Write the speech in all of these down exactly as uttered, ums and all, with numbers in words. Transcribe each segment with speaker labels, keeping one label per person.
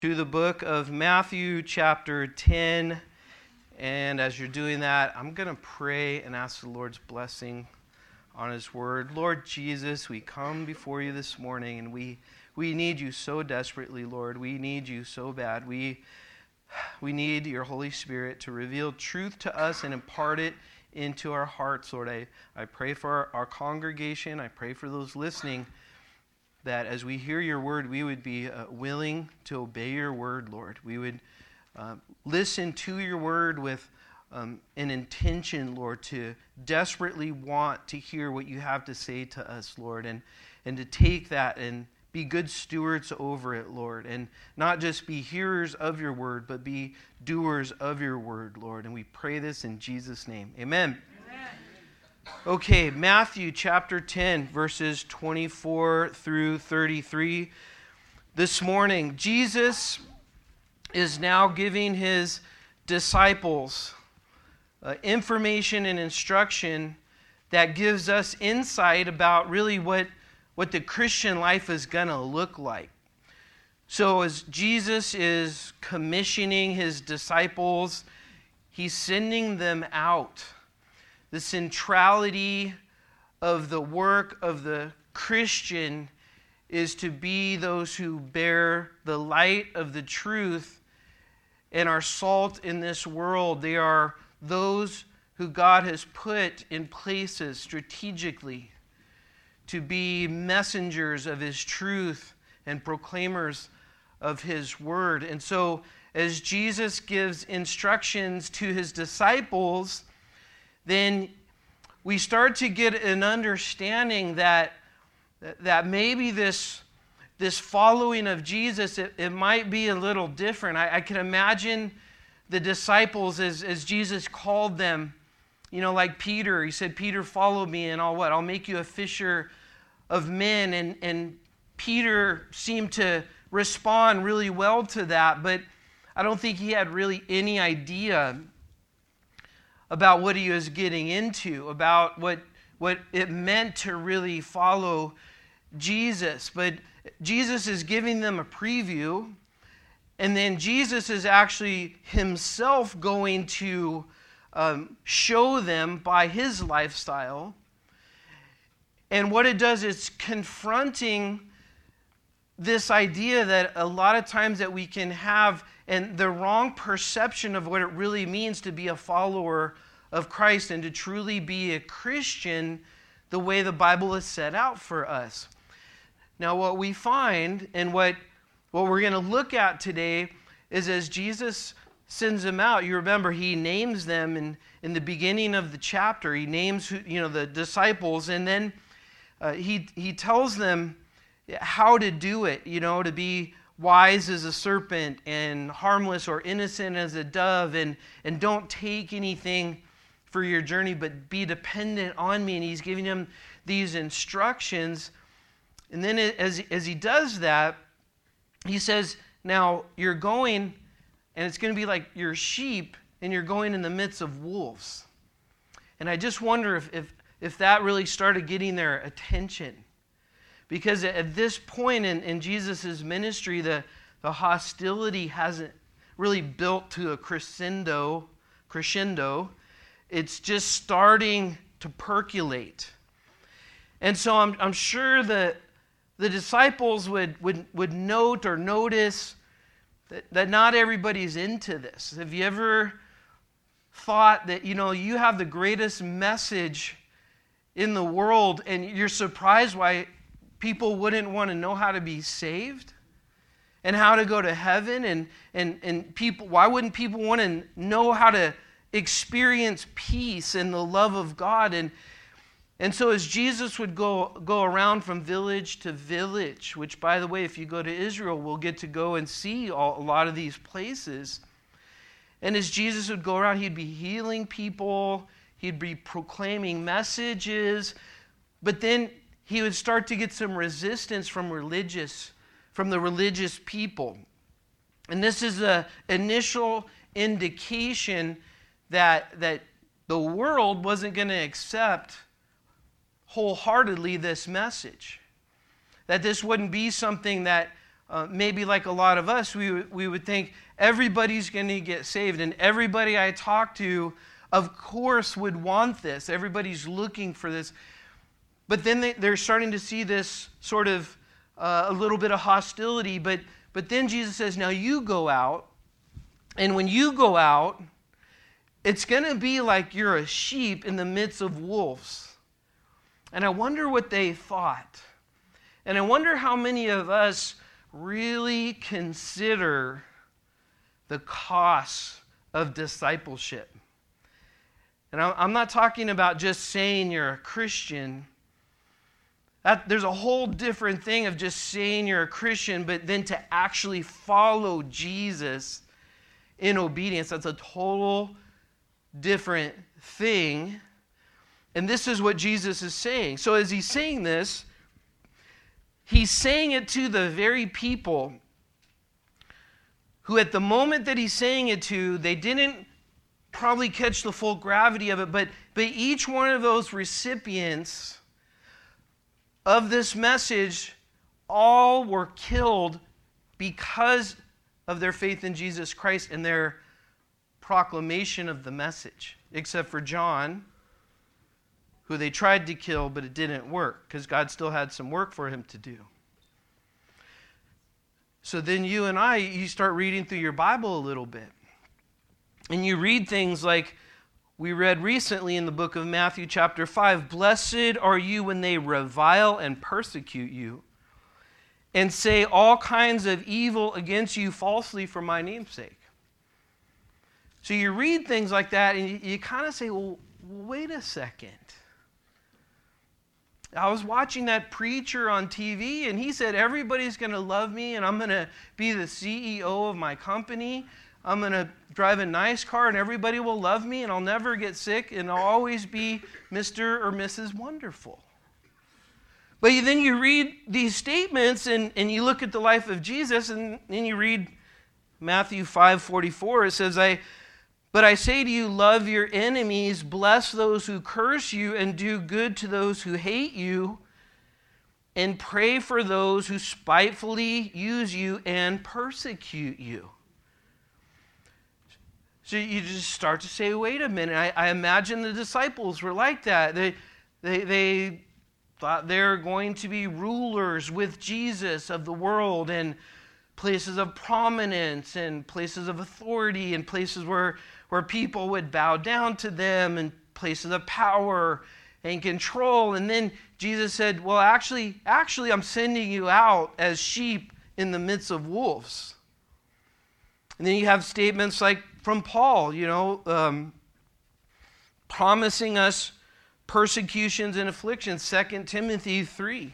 Speaker 1: to the book of Matthew chapter ten. And as you're doing that, I'm going to pray and ask the Lord's blessing on His word. Lord Jesus, we come before you this morning, and we we need you so desperately, Lord. We need you so bad. We we need your Holy Spirit to reveal truth to us and impart it into our hearts, Lord. I, I pray for our, our congregation. I pray for those listening, that as we hear your word, we would be uh, willing to obey your word, Lord. We would uh, listen to your word with um, an intention, Lord, to desperately want to hear what you have to say to us, Lord, and, and to take that and be good stewards over it, Lord, and not just be hearers of your word, but be doers of your word, Lord. And we pray this in Jesus' name. Amen. Okay, Matthew chapter ten, verses twenty-four through thirty-three. This morning, Jesus is now giving his disciples uh, information and instruction that gives us insight about really what, what the Christian life is going to look like. So as Jesus is commissioning his disciples, he's sending them out. The centrality of the work of the Christian is to be those who bear the light of the truth and are salt in this world. They are those who God has put in places strategically to be messengers of his truth and proclaimers of his word. And so as Jesus gives instructions to his disciples, then we start to get an understanding that, that maybe this, this following of Jesus, it, it might be a little different. I, I can imagine the disciples as, as Jesus called them, you know, like Peter. He said, Peter, follow me, and I'll what? I'll make you a fisher of men. And, and Peter seemed to respond really well to that, but I don't think he had really any idea about what he was getting into, about what, what it meant to really follow Jesus. But Jesus is giving them a preview, and then Jesus is actually himself going to um, show them by his lifestyle. And what it does is confronting this idea that a lot of times that we can have, and the wrong perception of what it really means to be a follower of Christ and to truly be a Christian the way the Bible is set out for us. Now, what we find and what, what we're going to look at today is as Jesus sends them out, you remember he names them in, in the beginning of the chapter. He names who, you know, the disciples, and then uh, he, he tells them how to do it, you know, to be wise as a serpent and harmless or innocent as a dove, and, and don't take anything for your journey, but be dependent on me. And he's giving them these instructions. And then as, as he does that, he says, now you're going, and it's going to be like you're sheep, and you're going in the midst of wolves. And I just wonder if, if, if that really started getting their attention. Because at this point in, in Jesus' ministry, the, the hostility hasn't really built to a crescendo, crescendo. It's just starting to percolate. And so I'm, I'm sure that the disciples would, would, would note or notice that, that not everybody's into this. Have you ever thought that, you know, you have the greatest message in the world, and you're surprised why people wouldn't want to know how to be saved and how to go to heaven, and, and, and people, why wouldn't people want to know how to experience peace and the love of God? And, and so as Jesus would go, go around from village to village, which, by the way, if you go to Israel, we'll get to go and see all, a lot of these places. And as Jesus would go around, he'd be healing people, he'd be proclaiming messages, but then he would start to get some resistance from religious, from the religious people. And this is an initial indication that, that the world wasn't going to accept wholeheartedly this message. That this wouldn't be something that uh, maybe like a lot of us, we, w- we would think everybody's going to get saved. And everybody I talk to, of course, would want this. Everybody's looking for this. But then they, they're starting to see this sort of uh, a little bit of hostility. But, but then Jesus says, now you go out. And when you go out, it's going to be like you're a sheep in the midst of wolves. And I wonder what they thought. And I wonder how many of us really consider the cost of discipleship. And I'm not talking about just saying you're a Christian. That, there's a whole different thing of just saying you're a Christian, but then to actually follow Jesus in obedience. That's a total different thing. And this is what Jesus is saying. So as he's saying this, he's saying it to the very people who at the moment that he's saying it to, they didn't probably catch the full gravity of it, but, but each one of those recipients of this message, all were killed because of their faith in Jesus Christ and their proclamation of the message, except for John, who they tried to kill, but it didn't work because God still had some work for him to do. So then you and I, you start reading through your Bible a little bit. And you read things like we read recently in the book of Matthew chapter five, blessed are you when they revile and persecute you and say all kinds of evil against you falsely for my name's sake. So you read things like that and you, you kind of say, well, wait a second. I was watching that preacher on T V, and he said, everybody's going to love me, and I'm going to be the C E O of my company. I'm going to drive a nice car, and everybody will love me, and I'll never get sick, and I'll always be Mister or Missus Wonderful. But then you read these statements, and, and you look at the life of Jesus, and then you read Matthew five forty-four. It says, I... But I say to you, love your enemies, bless those who curse you, and do good to those who hate you, and pray for those who spitefully use you and persecute you. So you just start to say, wait a minute. I, I imagine the disciples were like that. They, they, they thought they were going to be rulers with Jesus of the world, and places of prominence, and places of authority, and places where where people would bow down to them, and places of power and control. And then Jesus said, well, actually, actually, I'm sending you out as sheep in the midst of wolves. And then you have statements like from Paul, you know, um, promising us persecutions and afflictions. Second Timothy three.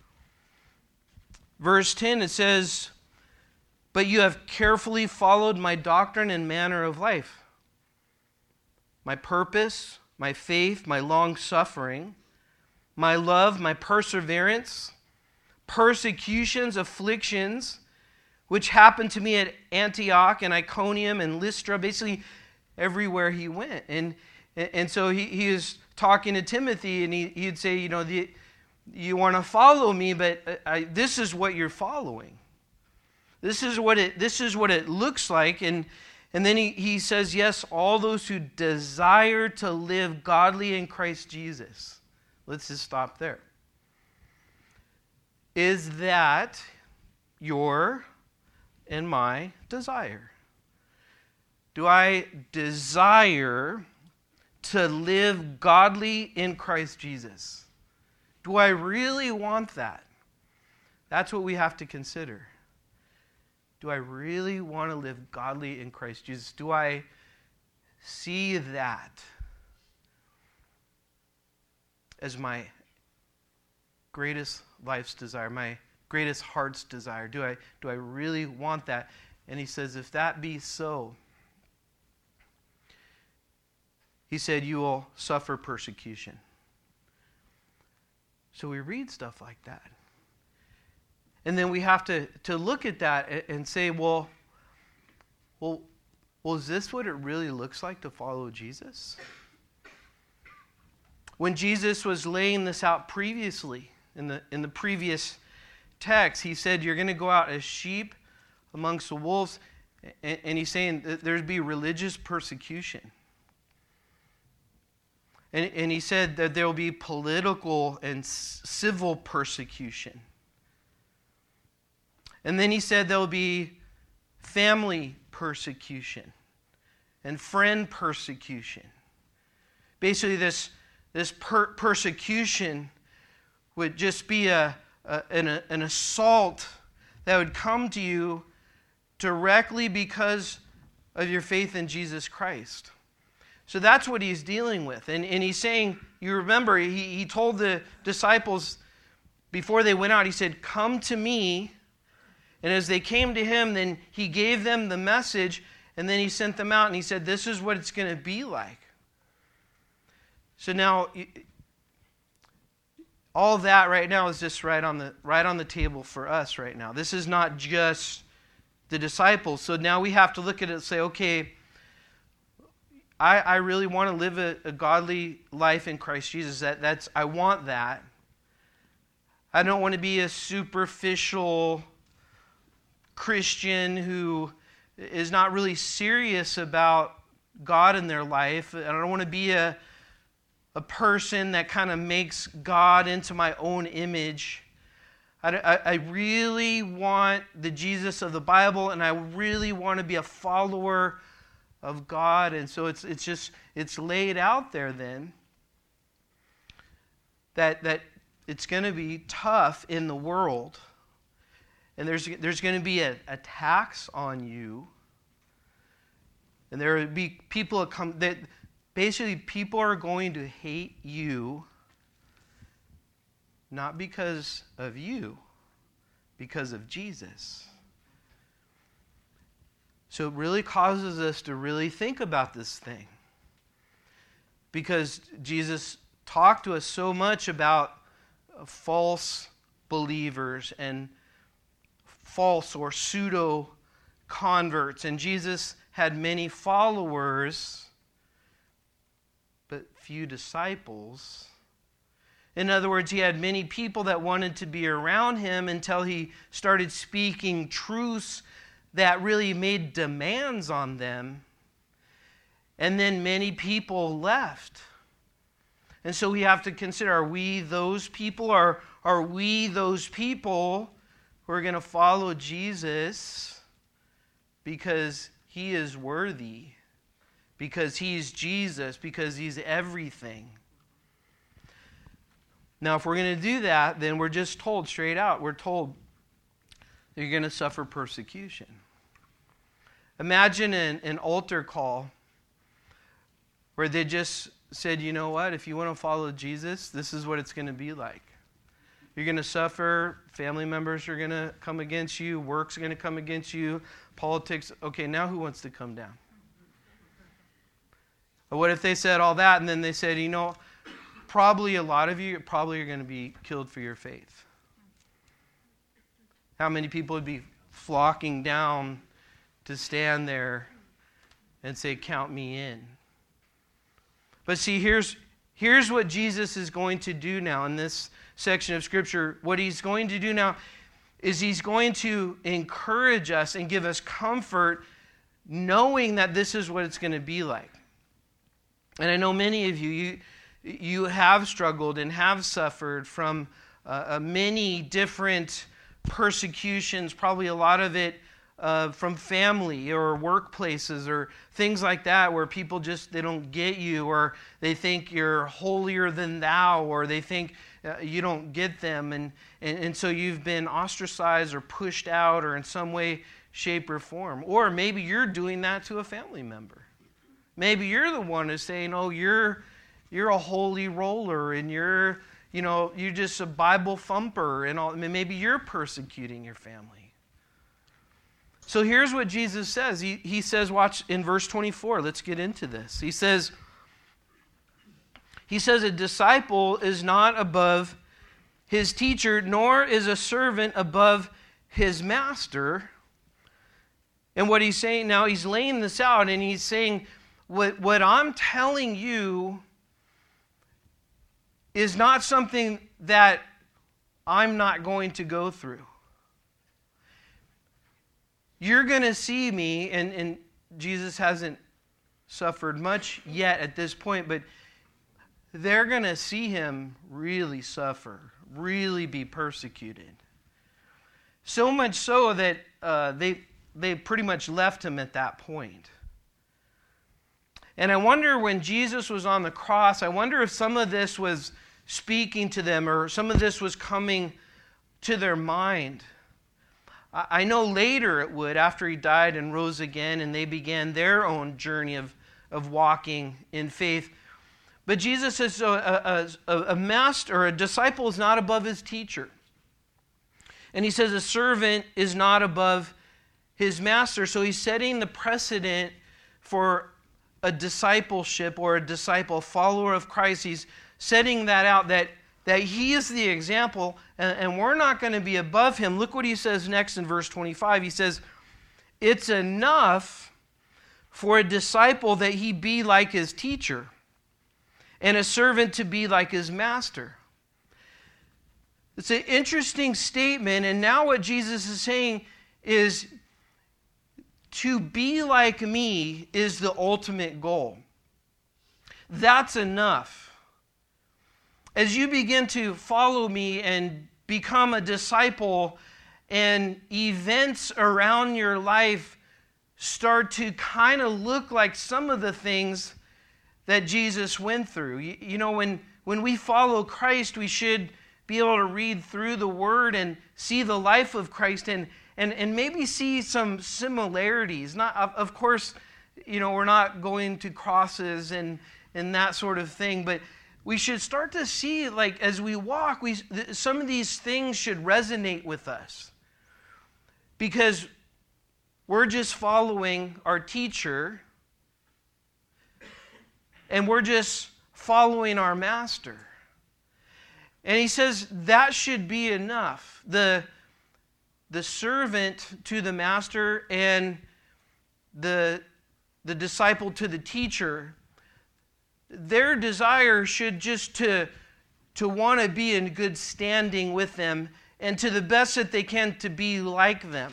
Speaker 1: Verse ten, it says, but you have carefully followed my doctrine and manner of life, my purpose, my faith, my long suffering, my love, my perseverance, persecutions, afflictions, which happened to me at Antioch and Iconium and Lystra, basically everywhere he went. And and so he, he is talking to Timothy, and he, he'd say, you know, the, you want to follow me, but I, this is what you're following. This is what it, this is what it looks like. And And then he, he says, yes, all those who desire to live godly in Christ Jesus. Let's just stop there. Is that your and my desire? Do I desire to live godly in Christ Jesus? Do I really want that? That's what we have to consider. Do I really want to live godly in Christ Jesus? Do I see that as my greatest life's desire, my greatest heart's desire? Do I, do I really want that? And he says, if that be so, he said, you will suffer persecution. So we read stuff like that. And then we have to, to look at that and say, well, well, well, is this what it really looks like to follow Jesus? When Jesus was laying this out previously, in the in the previous text, he said, you're going to go out as sheep amongst the wolves. And, and he's saying that there'd be religious persecution. And, and he said that there will be political and c- civil persecution. And then he said there will be family persecution and friend persecution. Basically, this, this per- persecution would just be a, a, an, a, an assault that would come to you directly because of your faith in Jesus Christ. So that's what he's dealing with. And, and he's saying, you remember, he, he told the disciples before they went out, he said, come to me. And as they came to him, then he gave them the message, and then he sent them out, and he said, this is what it's going to be like. So now, all that right now is just right on the right on the table for us right now. This is not just the disciples. So now we have to look at it and say, okay, I, I really want to live a, a godly life in Christ Jesus. That that's I want that. I don't want to be a superficial Christian who is not really serious about God in their life. I don't want to be a, a person that kind of makes God into my own image. I, I, I really want the Jesus of the Bible, and I really want to be a follower of God. And so it's it's just it's laid out there then that that it's going to be tough in the world. And there's there's going to be a, a tax on you. And there will be people that come that basically people are going to hate you not because of you, because of Jesus. So it really causes us to really think about this thing. Because Jesus talked to us so much about false believers and false or pseudo converts. And Jesus had many followers, but few disciples. In other words, he had many people that wanted to be around him until he started speaking truths that really made demands on them. And then many people left. And so we have to consider, are we those people? Are, are we those people who are going to follow Jesus because he is worthy, because he's Jesus, because he's everything? Now, if we're going to do that, then we're just told straight out, we're told that you're going to suffer persecution. Imagine an, an altar call where they just said, you know what, if you want to follow Jesus, this is what it's going to be like. You're going to suffer, family members are going to come against you, work's going to come against you, politics. Okay, now who wants to come down? Or what if they said all that and then they said, you know, probably a lot of you probably are going to be killed for your faith. How many people would be flocking down to stand there and say, count me in? But see, here's, here's what Jesus is going to do now in this section of Scripture. What he's going to do now is he's going to encourage us and give us comfort knowing that this is what it's going to be like. And I know many of you, you, you have struggled and have suffered from uh, many different persecutions, probably a lot of it Uh, from family or workplaces or things like that, where people just, they don't get you, or they think you're holier than thou, or they think uh, you don't get them, and, and, and so you've been ostracized or pushed out or in some way, shape, or form. Or maybe you're doing that to a family member. Maybe you're the one who's saying, oh, you're you're a holy roller, and you're, you know, you're just a Bible thumper, and all. I mean, maybe you're persecuting your family. So here's what Jesus says. He, he says, watch in verse twenty-four. Let's get into this. He says, he says, a disciple is not above his teacher, nor is a servant above his master. And what he's saying now, he's laying this out, and he's saying, what, what I'm telling you is not something that I'm not going to go through. You're going to see me, and, and Jesus hasn't suffered much yet at this point, but they're going to see him really suffer, really be persecuted. So much so that uh, they, they pretty much left him at that point. And I wonder when Jesus was on the cross, I wonder if some of this was speaking to them or some of this was coming to their mind. I know later it would, after he died and rose again, and they began their own journey of, of walking in faith. But Jesus says a, a, a master or a disciple is not above his teacher. And he says a servant is not above his master. So he's setting the precedent for a discipleship or a disciple, follower of Christ. He's setting that out, that, that he is the example, and, and we're not going to be above him. Look what he says next in verse twenty-five. He says, it's enough for a disciple that he be like his teacher, and a servant to be like his master. It's an interesting statement, and now what Jesus is saying is to be like me is the ultimate goal. That's enough. As you begin to follow me and become a disciple, and events around your life start to kind of look like some of the things that Jesus went through. You, you know, when, when we follow Christ, we should be able to read through the Word and see the life of Christ and, and, and maybe see some similarities. Not, of, of course, you know, we're not going to crosses and, and that sort of thing, but we should start to see, like, as we walk, we some of these things should resonate with us. Because we're just following our teacher, and we're just following our master. And he says that should be enough. The, the servant to the master and the, the disciple to the teacher, their desire should just to, to want to be in good standing with them and to the best that they can to be like them.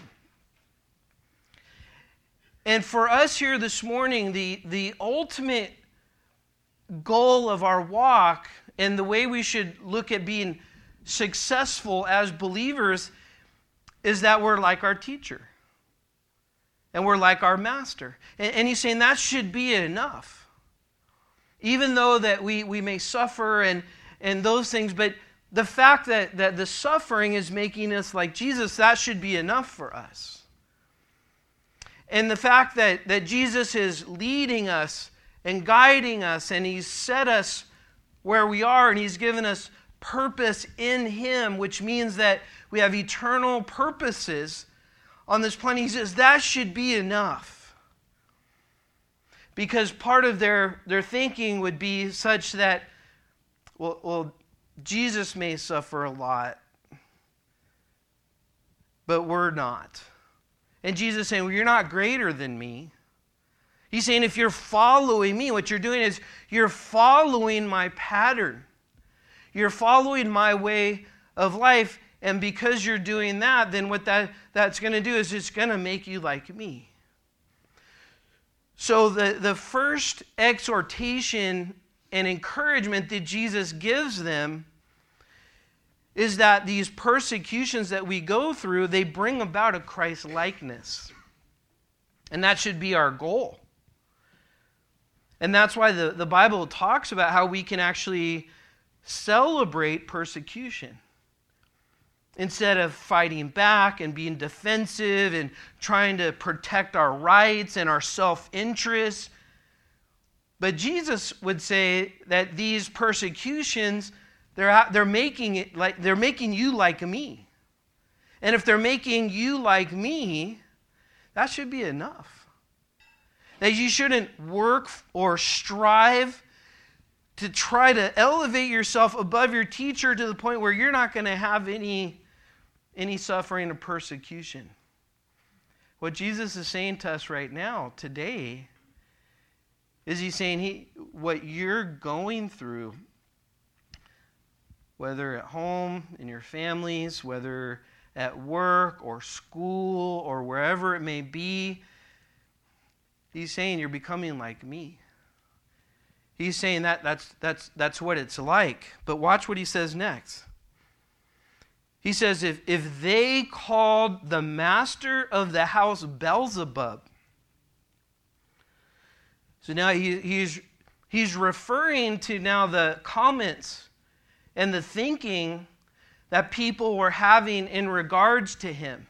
Speaker 1: And for us here this morning, the, the ultimate goal of our walk and the way we should look at being successful as believers is that we're like our teacher. And we're like our master. And, and he's saying that should be enough. Even though that we, we may suffer and, and those things, but the fact that, that the suffering is making us like Jesus, that should be enough for us. And the fact that, that Jesus is leading us and guiding us, and he's set us where we are, and he's given us purpose in him, which means that we have eternal purposes on this planet. He says that should be enough. Because part of their, their thinking would be such that, well, well, Jesus may suffer a lot, but we're not. And Jesus is saying, well, you're not greater than me. He's saying if you're following me, what you're doing is you're following my pattern. You're following my way of life. And because you're doing that, then what that, that's going to do is it's going to make you like me. So the, the first exhortation and encouragement that Jesus gives them is that these persecutions that we go through, they bring about a Christ-likeness. And that should be our goal. And that's why the, the Bible talks about how we can actually celebrate persecution. Instead of fighting back and being defensive and trying to protect our rights and our self-interest. But Jesus would say that these persecutions, they're, they're making it like they're making you like me. And if they're making you like me, that should be enough. That you shouldn't work or strive to try to elevate yourself above your teacher to the point where you're not going to have any any suffering or persecution. What Jesus is saying to us right now, today, is he's saying he, what you're going through, whether at home, in your families, whether at work or school or wherever it may be. He's saying you're becoming like me. He's saying that that's that's that's what it's like. But watch what he says next. He says, if, if they called the master of the house Beelzebub. So now he, he's, he's referring to now the comments and the thinking that people were having in regards to him.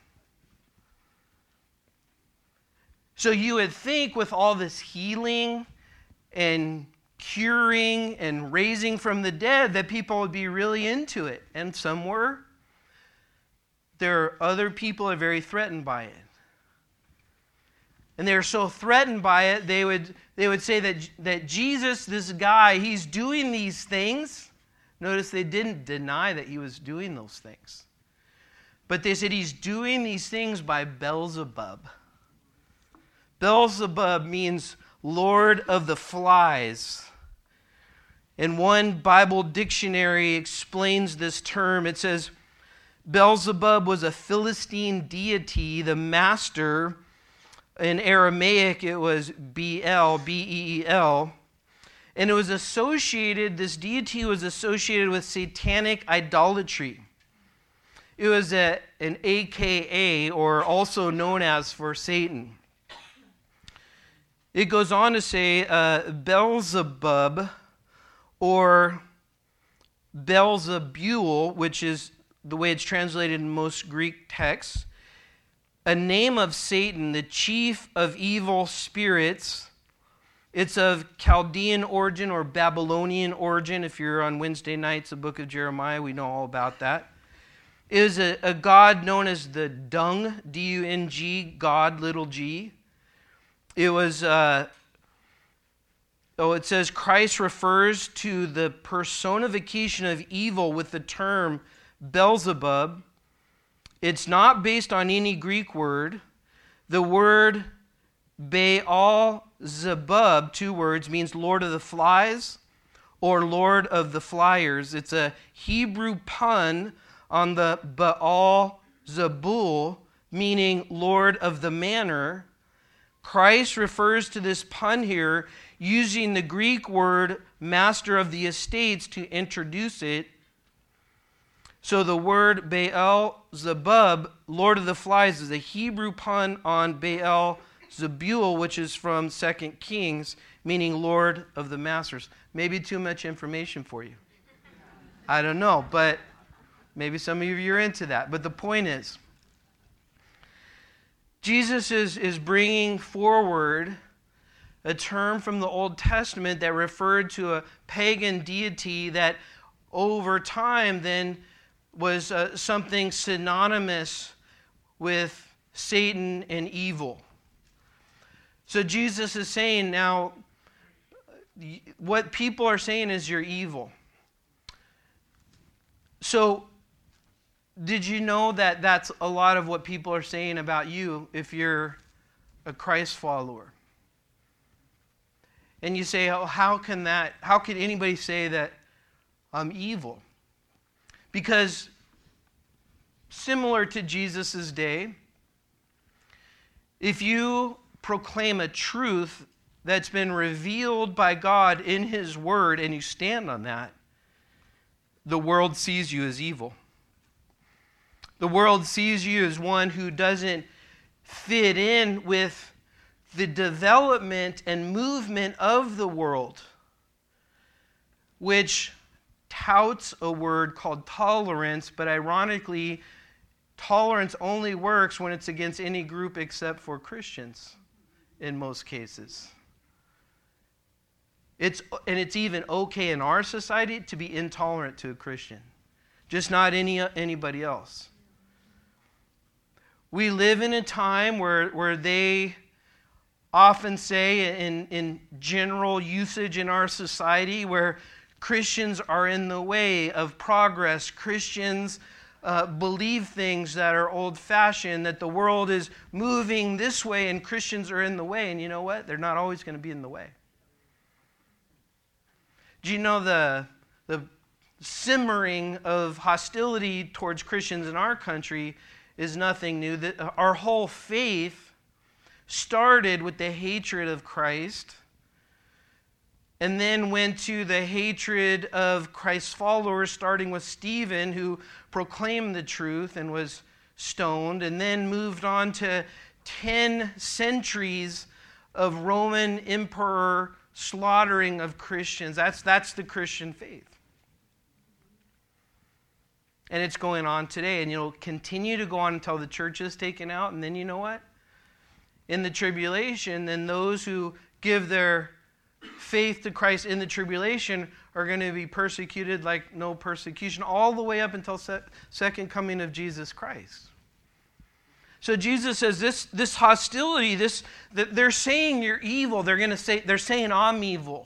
Speaker 1: So you would think with all this healing and curing and raising from the dead that people would be really into it. And some were. There are other people that are very threatened by it. And they're so threatened by it, they would, they would say that, that Jesus, this guy, he's doing these things. Notice they didn't deny that he was doing those things. But they said he's doing these things by Beelzebub. Beelzebub means Lord of the Flies. And one Bible dictionary explains this term. It says, Beelzebub was a Philistine deity, the master. In Aramaic, it was B-L, B E E L. And it was associated, this deity was associated with satanic idolatry. It was a, an A K A, or also known as for Satan. It goes on to say uh, Beelzebub, or Beelzebul, which is the way it's translated in most Greek texts, a name of Satan, the chief of evil spirits. It's of Chaldean origin or Babylonian origin. If you're on Wednesday nights, the book of Jeremiah, we know all about that. It is a, a god known as the Dung, D U N G, God, little g. It was, uh, oh, it says Christ refers to the personification of evil with the term Beelzebub. It's not based on any Greek word. The word Baal-zebub, two words, means Lord of the Flies or Lord of the Flyers. It's a Hebrew pun on the Baal-zebul, meaning Lord of the Manor. Christ refers to this pun here using the Greek word master of the estates to introduce it. So the word Baal-zebub, Lord of the Flies, is a Hebrew pun on Baal-zebul, which is from Second Kings, meaning Lord of the Masters. Maybe too much information for you. I don't know, but maybe some of you are into that. But the point is, Jesus is, is bringing forward a term from the Old Testament that referred to a pagan deity that over time then was uh, something synonymous with Satan and evil. So Jesus is saying now, what people are saying is you're evil. So did you know that that's a lot of what people are saying about you if you're a Christ follower? And you say, oh, how can that, how can anybody say that I'm evil? Because similar to Jesus' day, if you proclaim a truth that's been revealed by God in His Word and you stand on that, the world sees you as evil. The world sees you as one who doesn't fit in with the development and movement of the world, which touts a word called tolerance, but ironically, tolerance only works when it's against any group except for Christians in most cases. It's, and it's even okay in our society to be intolerant to a Christian, just not any anybody else. We live in a time where, where they often say in, in general usage in our society where Christians are in the way of progress. Christians uh, believe things that are old-fashioned, that the world is moving this way and Christians are in the way. And you know what? They're not always going to be in the way. Do you know the, the simmering of hostility towards Christians in our country is nothing new. That our whole faith started with the hatred of Christ and then went to the hatred of Christ's followers, starting with Stephen, who proclaimed the truth and was stoned, and then moved on to ten centuries of Roman emperor slaughtering of Christians. That's, that's the Christian faith. And it's going on today, and it'll continue to go on until the church is taken out. And then you know what? In the tribulation, then those who give their faith to Christ in the tribulation are going to be persecuted like no persecution, all the way up until se- second coming of Jesus Christ. So Jesus says this, this hostility, this that they're saying you're evil. They're going to say they're saying I'm evil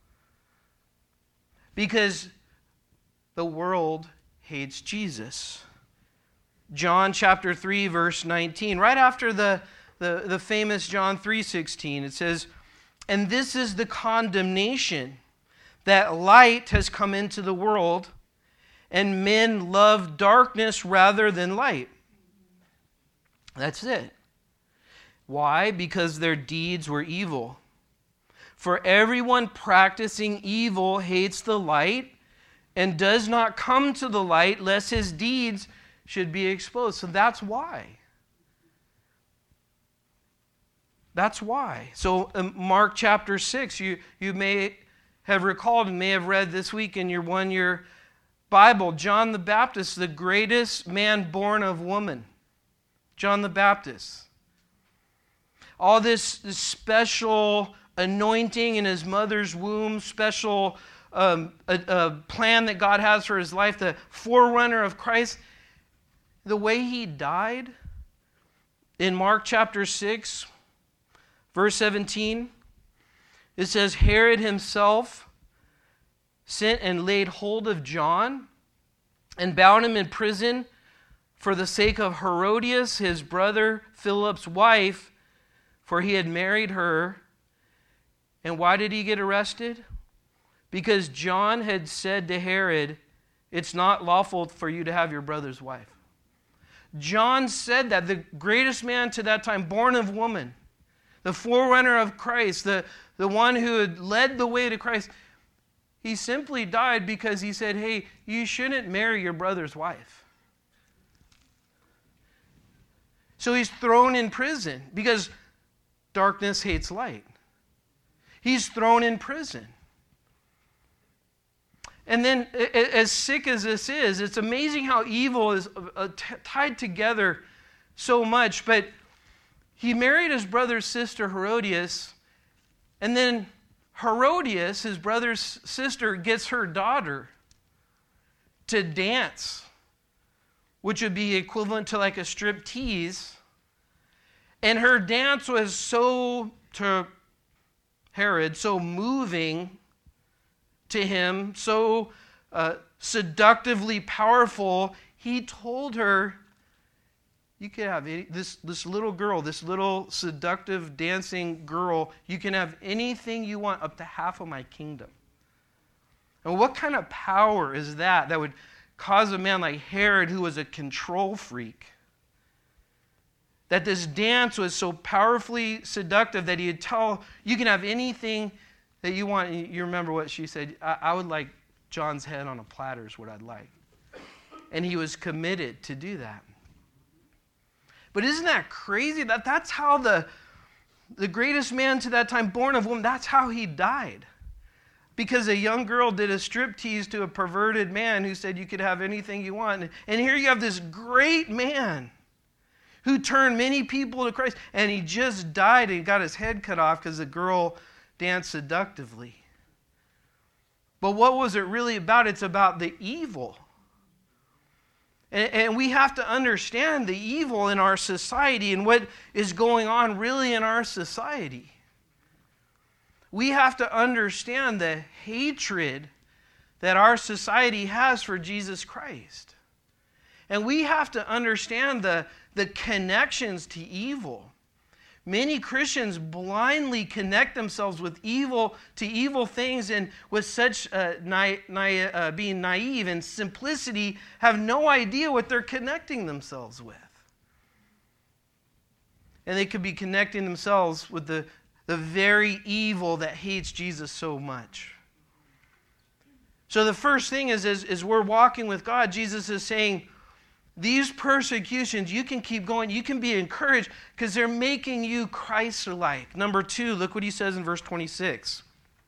Speaker 1: because the world hates Jesus. John chapter three, verse nineteen. Right after the, the, the famous John three sixteen, it says, "And this is the condemnation, that light has come into the world, and men love darkness rather than light." That's it. Why? Because their deeds were evil. For everyone practicing evil hates the light and does not come to the light lest his deeds should be exposed. So that's why. That's why. So um, Mark chapter six, you, you may have recalled and may have read this week in your one-year Bible, John the Baptist, the greatest man born of woman. John the Baptist. All this, this special anointing in his mother's womb, special um, a, a plan that God has for his life, the forerunner of Christ. The way he died in Mark chapter six, verse seventeen, it says, Herod himself sent and laid hold of John and bound him in prison for the sake of Herodias, his brother Philip's wife, for he had married her. And why did he get arrested? Because John had said to Herod, "It's not lawful for you to have your brother's wife." John said that, the greatest man to that time, born of woman, the forerunner of Christ, the, the one who had led the way to Christ, he simply died because he said, hey, you shouldn't marry your brother's wife. So he's thrown in prison because darkness hates light. He's thrown in prison. And then, as sick as this is, it's amazing how evil is tied together so much. But he married his brother's sister, Herodias, and then Herodias, his brother's sister, gets her daughter to dance, which would be equivalent to like a strip tease. And her dance was so, to Herod, so moving to him, so uh, seductively powerful, he told her, you can have any, this, this little girl, this little seductive dancing girl, you can have anything you want, up to half of my kingdom. And what kind of power is that that would cause a man like Herod, who was a control freak, that this dance was so powerfully seductive that he'd tell, you can have anything that you want. You remember what she said, I, I would like John's head on a platter is what I'd like. And he was committed to do that. But isn't that crazy? That that's how the, the greatest man to that time, born of woman, that's how he died. Because a young girl did a striptease to a perverted man who said you could have anything you want. And here you have this great man who turned many people to Christ, and he just died and got his head cut off because the girl danced seductively. But what was it really about? It's about the evil. And, and we have to understand the evil in our society and what is going on really in our society. We have to understand the hatred that our society has for Jesus Christ. And we have to understand the, the connections to evil. many Christians blindly connect themselves with evil to evil things, and with such uh, na- na- uh, being naive and simplicity, have no idea what they're connecting themselves with. And they could be connecting themselves with the, the very evil that hates Jesus so much. So the first thing is, is, is we're walking with God. Jesus is saying, these persecutions, you can keep going. You can be encouraged because they're making you Christ-like. Number two, look what he says in verse twenty-six.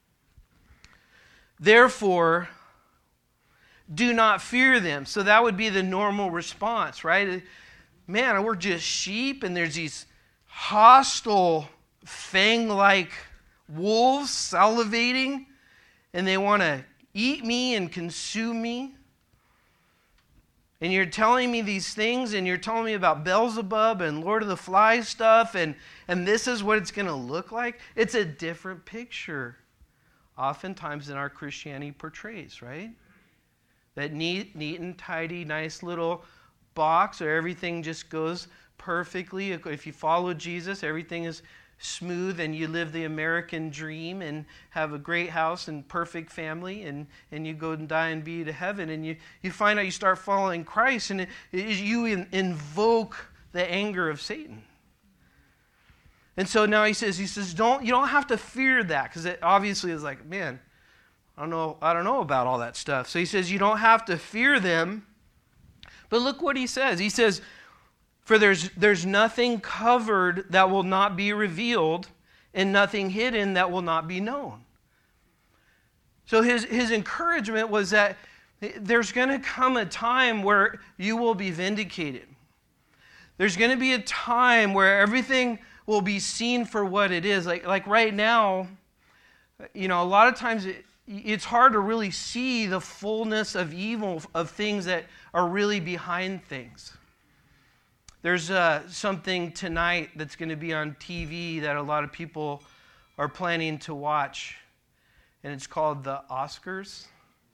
Speaker 1: Therefore, do not fear them. So that would be the normal response, right? Man, we're just sheep, and there's these hostile, fang-like wolves salivating, and they want to eat me and consume me. And you're telling me these things, and you're telling me about Beelzebub and Lord of the Flies stuff, and, and this is what it's going to look like? It's a different picture, oftentimes, than our Christianity portrays, right? That neat, neat and tidy, nice little box where everything just goes perfectly. If you follow Jesus, everything is smooth, and you live the American dream and have a great house and perfect family, and, and you go and die and be to heaven, and you, you find out you start following Christ, and it, it, you in, invoke the anger of Satan. And so now he says, he says, don't you don't have to fear that, because it obviously is like, man, I don't know, I don't know about all that stuff. So he says you don't have to fear them. But look what he says. He says, For there's, there's nothing covered that will not be revealed, and nothing hidden that will not be known. So his, his encouragement was that there's going to come a time where you will be vindicated. There's going to be a time where everything will be seen for what it is. Like, like right now, you know, a lot of times it, it's hard to really see the fullness of evil, of things that are really behind things. There's uh, something tonight that's going to be on T V that a lot of people are planning to watch, and it's called the Oscars.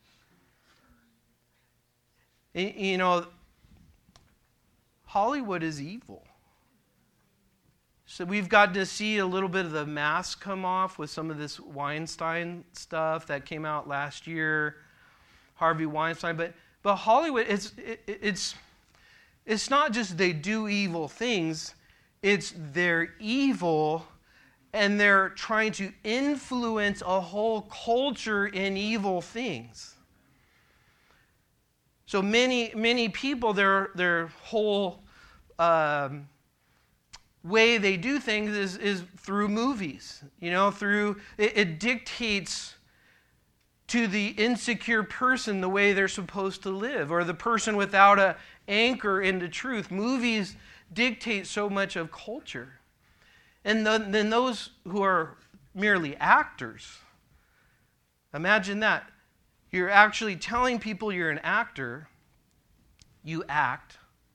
Speaker 1: You know, Hollywood is evil. So we've got to see a little bit of the mask come off with some of this Weinstein stuff that came out last year, Harvey Weinstein. But but Hollywood, it's it, it's it's not just they do evil things; it's they're evil, and they're trying to influence a whole culture in evil things. So many many people, their their whole um, way they do things is, is through movies. You know, through it, it dictates to the insecure person the way they're supposed to live, or the person without a anchor into truth. Movies dictate so much of culture. And then, then those who are merely actors, imagine that. You're actually telling people you're an actor, you act,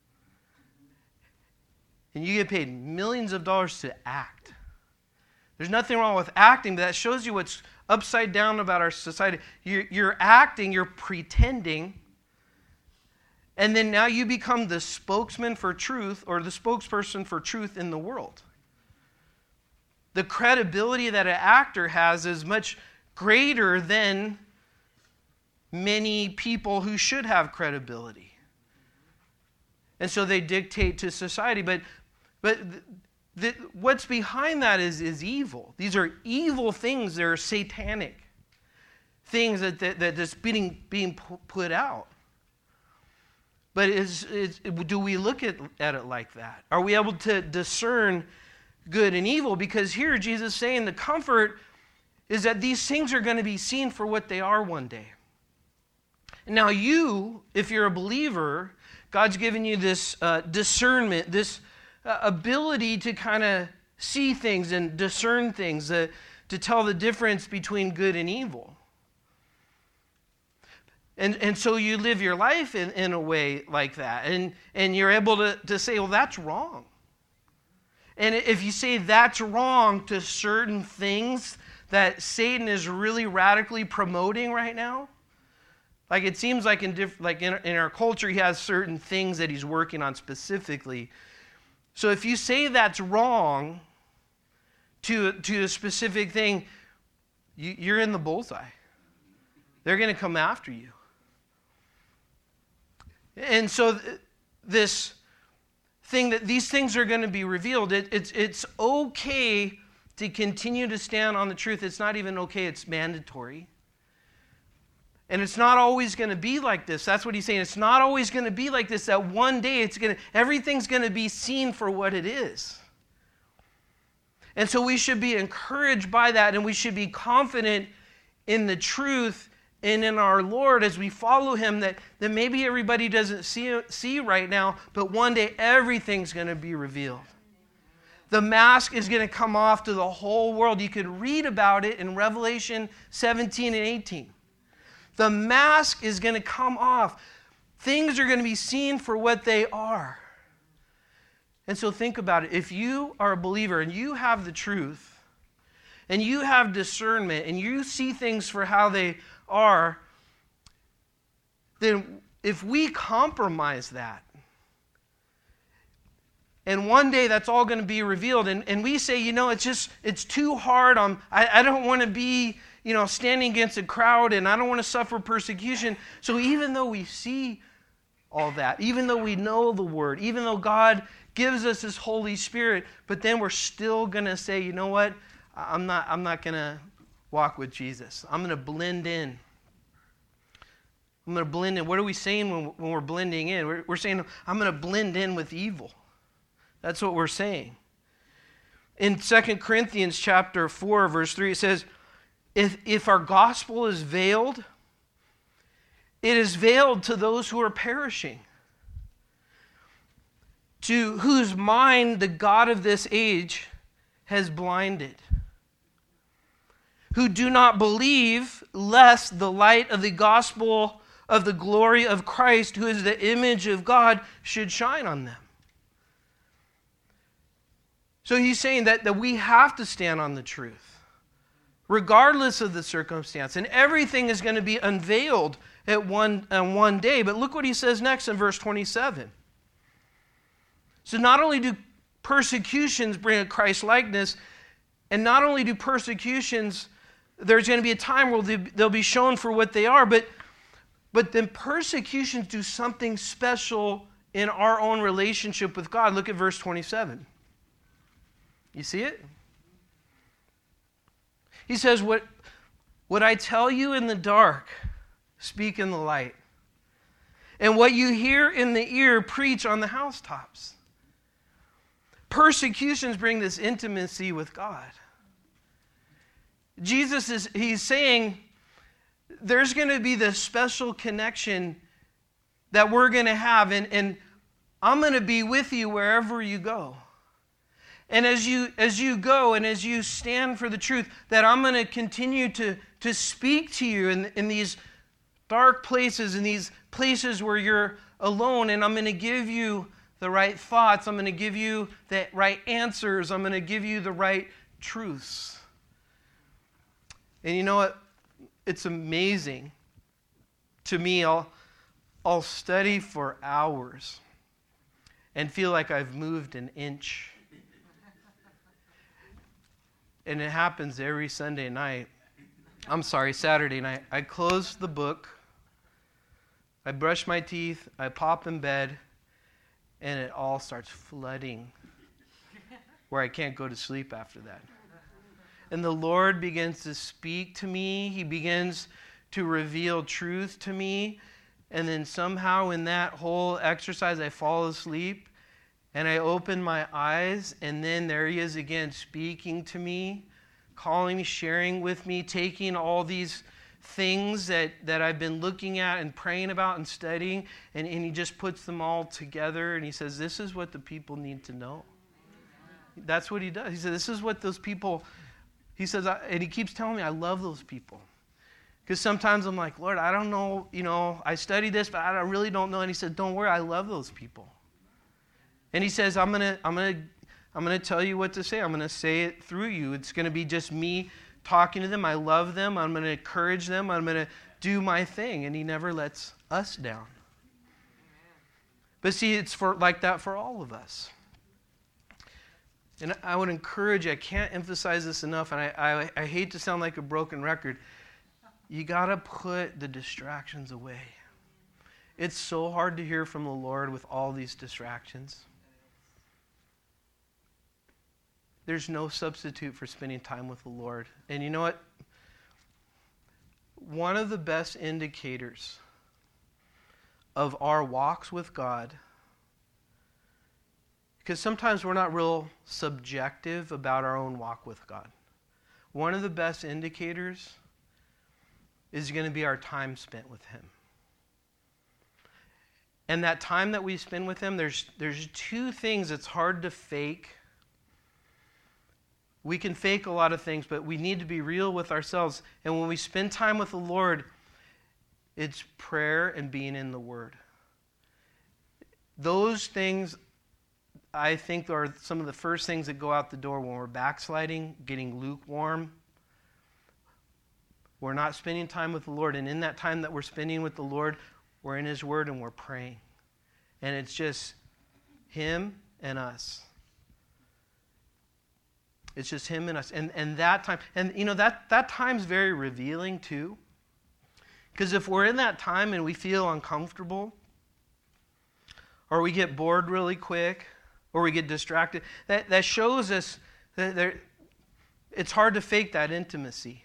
Speaker 1: and you get paid millions of dollars to act. There's nothing wrong with acting, but that shows you what's upside down about our society. You're, you're acting, you're pretending, and then now you become the spokesman for truth, or the spokesperson for truth in the world. The credibility that an actor has is much greater than many people who should have credibility. And so they dictate to society. But but the, the, what's behind that is, is evil. These are evil things. They're satanic things that, that, that is being, being put out. But is, is, do we look at, at it like that? Are we able to discern good and evil? Because here Jesus is saying the comfort is that these things are going to be seen for what they are one day. Now you, if you're a believer, God's given you this uh, discernment, this uh, ability to kind of see things and discern things, uh, to tell the difference between good and evil. And and so you live your life in, in a way like that. And, and you're able to, to say, well, that's wrong. And if you say that's wrong to certain things that Satan is really radically promoting right now, like it seems like in diff- like in, in our culture, he has certain things that he's working on specifically. So if you say that's wrong, to, to a specific thing, you, you're in the bullseye. They're going to come after you. And so th- this thing that these things are going to be revealed, it, it's, it's okay to continue to stand on the truth. It's not even okay, it's mandatory. And it's not always going to be like this. That's what he's saying. It's not always going to be like this. That one day it's going to, everything's going to be seen for what it is. And so we should be encouraged by that, and we should be confident in the truth and in our Lord as we follow him, that, that maybe everybody doesn't see, see right now, but one day everything's going to be revealed. The mask is going to come off to the whole world. You could read about it in Revelation seventeen and eighteen. The mask is going to come off. Things are going to be seen for what they are. And so think about it. If you are a believer and you have the truth and you have discernment and you see things for how they are, then if we compromise that, and one day that's all going to be revealed, and, and we say, you know, it's just, it's too hard. Um, I, I don't want to be, you know, standing against a crowd, and I don't want to suffer persecution. So even though we see all that, even though we know the Word, even though God gives us His Holy Spirit, but then we're still going to say, you know what, I'm not, I'm not going to walk with Jesus. I'm going to blend in. I'm going to blend in. What are we saying when, when we're blending in? We're, we're saying, I'm going to blend in with evil. That's what we're saying. In Second Corinthians chapter four, verse three, it says, if, if our gospel is veiled, it is veiled to those who are perishing, to whose mind the God of this age has blinded, who do not believe, lest the light of the gospel of the glory of Christ, who is the image of God, should shine on them. So he's saying that, that we have to stand on the truth, regardless of the circumstance. And everything is going to be unveiled at one, on one day. But look what he says next in verse twenty-seven. So not only do persecutions bring a Christ-likeness, and not only do persecutions, there's going to be a time where they'll be shown for what they are, but, but then persecutions do something special in our own relationship with God. Look at verse twenty-seven. You see it? He says, what, what I tell you in the dark, speak in the light. And what you hear in the ear, preach on the housetops. Persecutions bring this intimacy with God. Jesus is, he's saying, there's going to be this special connection that we're going to have, and, and I'm going to be with you wherever you go. And as you as you go and as you stand for the truth, that I'm going to continue to, to speak to you in, in these dark places, in these places where you're alone, and I'm going to give you the right thoughts. I'm going to give you the right answers. I'm going to give you the right truths. And you know what? It's amazing to me. I'll, I'll study for hours and feel like I've moved an inch. And it happens every Sunday night. I'm sorry, Saturday night. I close the book. I brush my teeth. I pop in bed. And it all starts flooding where I can't go to sleep after that. And the Lord begins to speak to me. He begins to reveal truth to me. And then somehow in that whole exercise, I fall asleep. And I open my eyes, and then there he is again speaking to me, calling me, sharing with me, taking all these things that, that I've been looking at and praying about and studying, and, and he just puts them all together, and he says, this is what the people need to know. That's what he does. He said, this is what those people, he says, I, and he keeps telling me, I love those people. Because sometimes I'm like, Lord, I don't know, you know, I study this, but I really don't know. And he said, don't worry, I love those people. And he says, I'm gonna, I'm gonna, I'm gonna tell you what to say. I'm gonna say it through you. It's gonna be just me talking to them. I love them. I'm gonna encourage them. I'm gonna do my thing. And he never lets us down. But see, it's for like that for all of us. And I would encourage you, I can't emphasize this enough, and I, I, I hate to sound like a broken record. You got to put the distractions away. It's so hard to hear from the Lord with all these distractions. There's no substitute for spending time with the Lord. And you know what? One of the best indicators of our walks with God, because sometimes we're not real subjective about our own walk with God. One of the best indicators is going to be our time spent with Him. And that time that we spend with Him, there's, there's two things that's hard to fake. We can fake a lot of things, but we need to be real with ourselves. And when we spend time with the Lord, it's prayer and being in the Word. Those things, I think, are some of the first things that go out the door when we're backsliding, getting lukewarm. We're not spending time with the Lord. And in that time that we're spending with the Lord, we're in His Word and we're praying. And it's just Him and us. It's just Him and us. And and that time, and you know, that, that time's very revealing too. Because if we're in that time and we feel uncomfortable, or we get bored really quick, or we get distracted, that, that shows us that there, it's hard to fake that intimacy.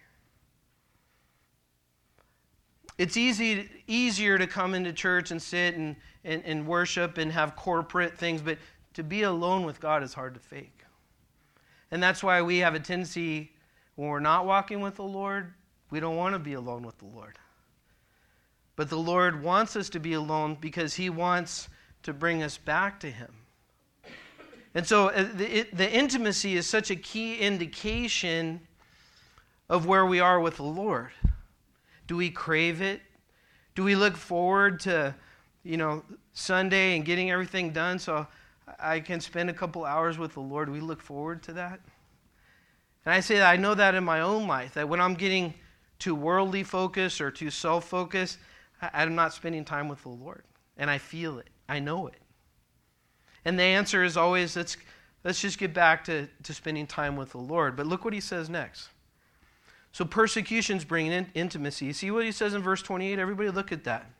Speaker 1: It's easy, easier to come into church and sit and, and, and worship and have corporate things, but to be alone with God is hard to fake. And that's why we have a tendency, when we're not walking with the Lord, we don't want to be alone with the Lord. But the Lord wants us to be alone because He wants to bring us back to Him. And so the, it, the intimacy is such a key indication of where we are with the Lord. Do we crave it? Do we look forward to, you know, Sunday and getting everything done so I can spend a couple hours with the Lord? Do we look forward to that? And I say that I know that in my own life, that when I'm getting too worldly focused or too self-focused, I'm not spending time with the Lord. And I feel it. I know it. And the answer is always, let's, let's just get back to, to spending time with the Lord. But look what he says next. So persecutions bring in intimacy. See what he says in verse twenty-eight? Everybody look at that.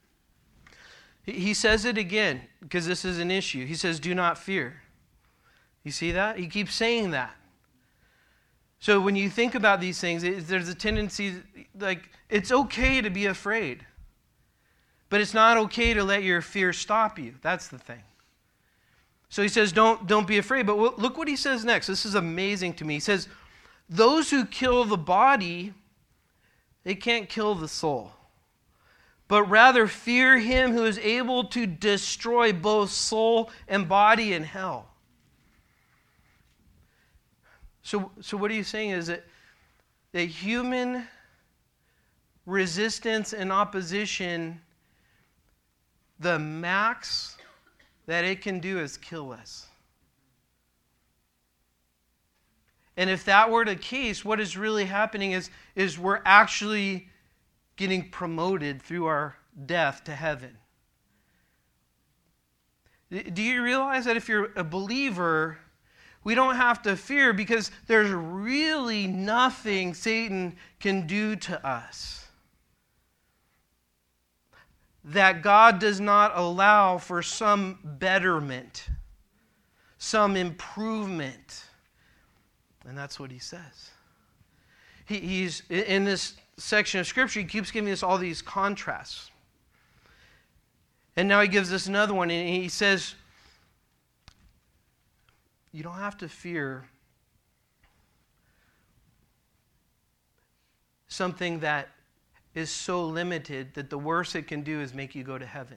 Speaker 1: He says it again because this is an issue. He says, do not fear. You see that? He keeps saying that. So when you think about these things, there's a tendency, like, it's okay to be afraid. But it's not okay to let your fear stop you. That's the thing. So he says, don't, don't be afraid. But look what he says next. This is amazing to me. He says, those who kill the body, they can't kill the soul, but rather fear Him who is able to destroy both soul and body in hell. So, so what are you saying is that the human resistance and opposition, the max that it can do is kill us. And if that were the case, what is really happening is, is we're actually getting promoted through our death to heaven. Do you realize that if you're a believer, we don't have to fear because there's really nothing Satan can do to us that God does not allow for some betterment, some improvement. And that's what he says. He, he's in this section of Scripture, he keeps giving us all these contrasts. And now he gives us another one, and he says, you don't have to fear something that is so limited that the worst it can do is make you go to heaven.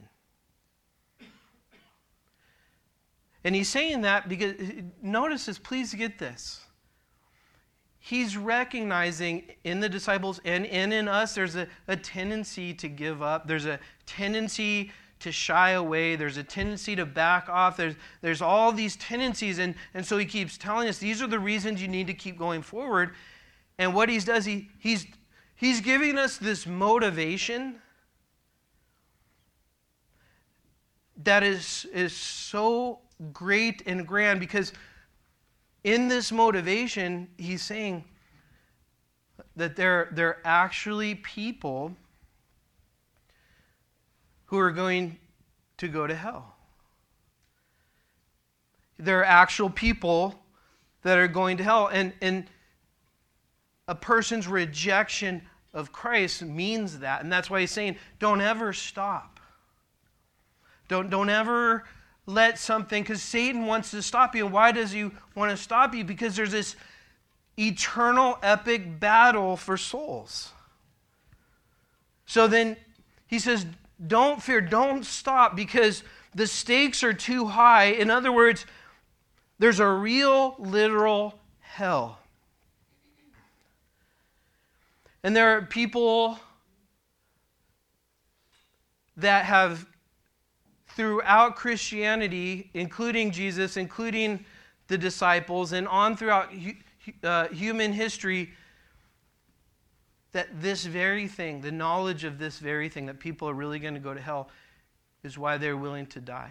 Speaker 1: And he's saying that because, notice this, please get this. He's recognizing in the disciples and, and in us, there's a, a tendency to give up. There's a tendency to shy away. There's a tendency to back off. There's, there's all these tendencies. And, and so he keeps telling us, these are the reasons you need to keep going forward. And what he does, he, he's, he's giving us this motivation that is, is so great and grand because in this motivation, he's saying that there, there are actually people who are going to go to hell. There are actual people that are going to hell. And, and a person's rejection of Christ means that. And that's why he's saying, don't ever stop. Don't, don't ever let something, because Satan wants to stop you. And why does he want to stop you? Because there's this eternal, epic battle for souls. So then he says, don't fear, don't stop, because the stakes are too high. In other words, there's a real, literal hell. And there are people that have, throughout Christianity, including Jesus, including the disciples, and on throughout uh, human history, that this very thing, the knowledge of this very thing, that people are really going to go to hell, is why they're willing to die.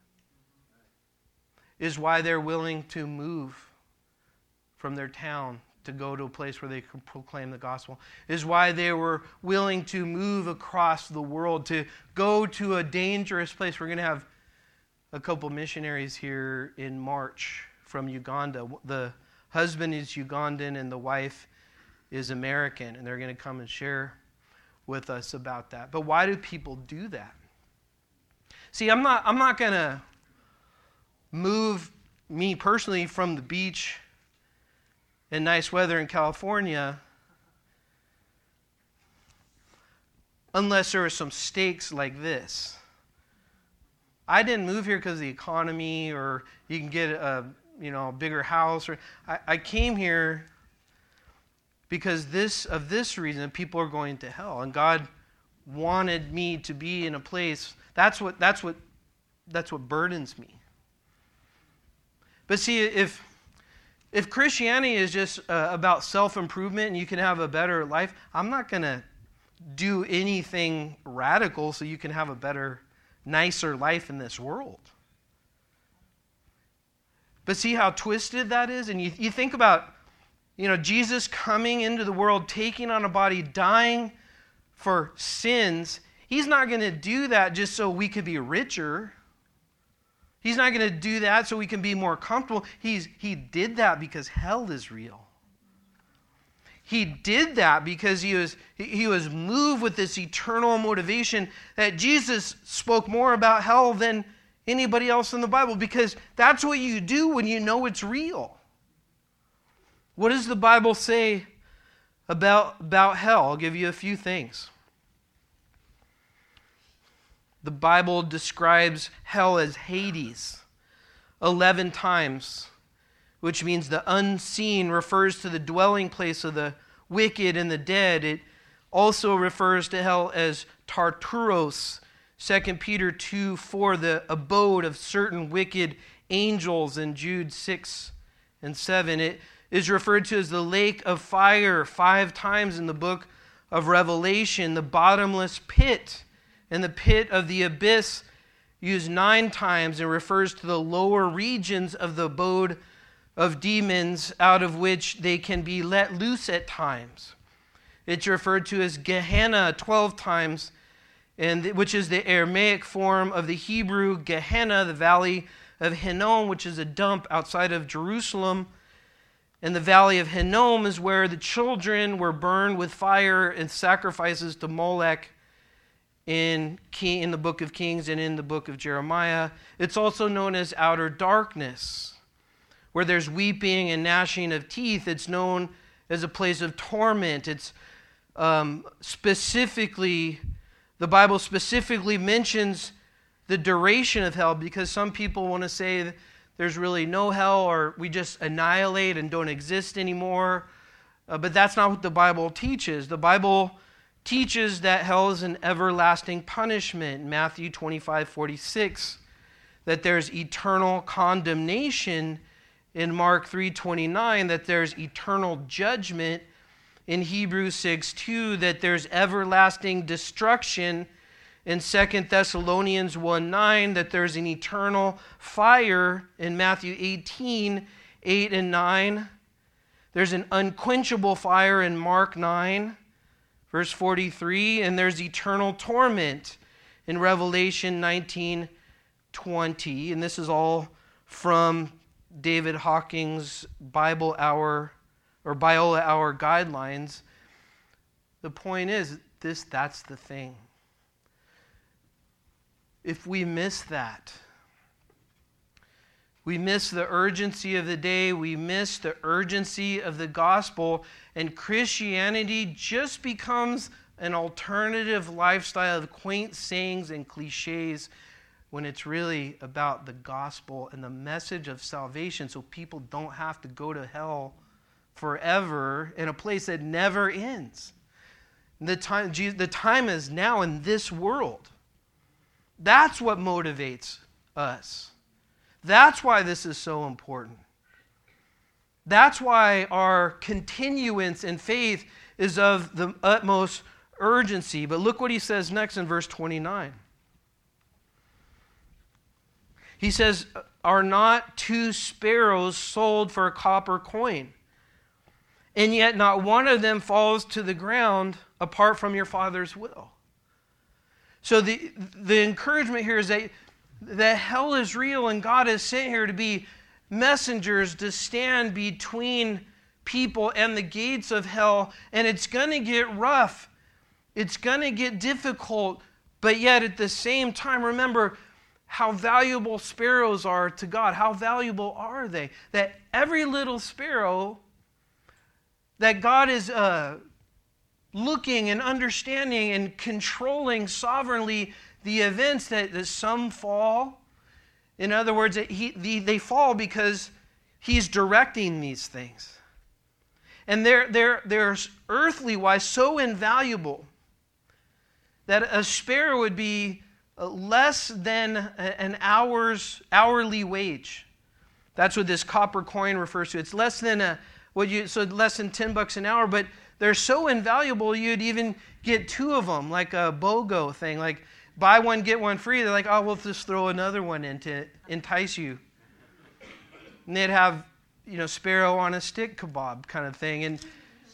Speaker 1: Is why they're willing to move from their town to go to a place where they can proclaim the gospel. Is why they were willing to move across the world, to go to a dangerous place. We're going to have a couple missionaries here in March from Uganda. The husband is Ugandan and the wife is American, and they're going to come and share with us about that. But why do people do that? See, I'm not I'm not going to move me personally from the beach in nice weather in California unless there are some stakes like this. I didn't move here because of the economy, or you can get a you know a bigger house. Or I, I came here because this of this reason people are going to hell, and God wanted me to be in a place. That's what that's what that's what burdens me. But see, if if Christianity is just uh, about self-improvement and you can have a better life, I'm not going to do anything radical so you can have a better, nicer life in this world. But see how twisted that is? And you, you think about, you know, Jesus coming into the world, taking on a body, dying for sins. He's not going to do that just so we could be richer. He's not going to do that so we can be more comfortable. He's, he did that because hell is real. He did that because he was, he was moved with this eternal motivation that Jesus spoke more about hell than anybody else in the Bible, because that's what you do when you know it's real. What does the Bible say about, about hell? I'll give you a few things. The Bible describes hell as Hades eleven times, which means the unseen refers to the dwelling place of the wicked and the dead. It also refers to hell as Tartaros, Second Peter two four, the abode of certain wicked angels in Jude six and seven. It is referred to as the lake of fire five times in the book of Revelation, the bottomless pit and the pit of the abyss used nine times and refers to the lower regions of the abode of demons out of which they can be let loose at times. It's referred to as Gehenna twelve times, and which is the Aramaic form of the Hebrew Gehenna, the valley of Hinnom, which is a dump outside of Jerusalem. And the valley of Hinnom is where the children were burned with fire and sacrifices to Molech in, King, in the book of Kings and in the book of Jeremiah. It's also known as outer darkness, where there's weeping and gnashing of teeth. It's known as a place of torment. It's um, specifically, the Bible specifically mentions the duration of hell, because some people want to say that there's really no hell, or we just annihilate and don't exist anymore. Uh, but that's not what the Bible teaches. The Bible teaches that hell is an everlasting punishment. Matthew twenty-five forty-six, that there's eternal condemnation. In Mark three twenty-nine, that there's eternal judgment. In Hebrews six two, that there's everlasting destruction. In Second Thessalonians one nine, that there's an eternal fire. In Matthew eighteen eight and nine. There's an unquenchable fire in Mark nine, verse forty-three. And there's eternal torment in Revelation nineteen twenty. And this is all from David Hawking's Bible Hour or Biola Hour guidelines. The point is, this that's the thing. If we miss that, we miss the urgency of the day, we miss the urgency of the gospel, and Christianity just becomes an alternative lifestyle of quaint sayings and cliches when it's really about the gospel and the message of salvation so people don't have to go to hell forever in a place that never ends. The time, the time is now in this world. That's what motivates us. That's why this is so important. That's why our continuance in faith is of the utmost urgency. But look what he says next in verse twenty-nine. He says, "Are not two sparrows sold for a copper coin? And yet not one of them falls to the ground apart from your Father's will." So the, the encouragement here is that, that hell is real and God is sent here to be messengers to stand between people and the gates of hell. And it's going to get rough. It's going to get difficult. But yet at the same time, remember how valuable sparrows are to God. How valuable are they? That every little sparrow, that God is uh, looking and understanding and controlling sovereignly the events that, that some fall. In other words, he, the, they fall because He's directing these things. And they're, they're, they're earthly-wise so invaluable that a sparrow would be less than an hour's hourly wage. That's what this copper coin refers to. It's less than a What you so less than ten bucks an hour, but they're so invaluable you'd even get two of them, like a BOGO thing, like buy one get one free. They're like, oh, we'll just throw another one in to entice you. And they'd have, you know, sparrow on a stick kebab kind of thing, and